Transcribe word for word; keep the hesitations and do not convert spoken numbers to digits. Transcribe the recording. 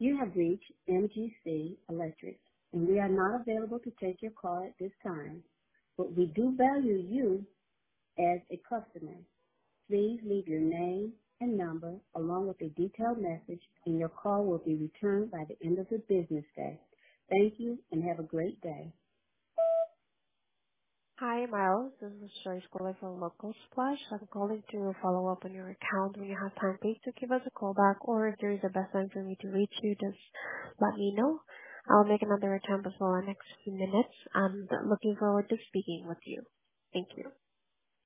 You have reached M G C Electric, and we are not available to take your call at this time, but we do value you as a customer. Please leave your name and number along with a detailed message, and your call will be returned by the end of the business day. Thank you, and have a great day. Hi, Miles. This is Joyce calling from Local Splash. I'm calling to follow up on your account. When you have time, please to give us a call back, or if there is a best time for me to reach you, just let me know. I'll make another attempt as well in the next few minutes. I'm looking forward to speaking with you. Thank you.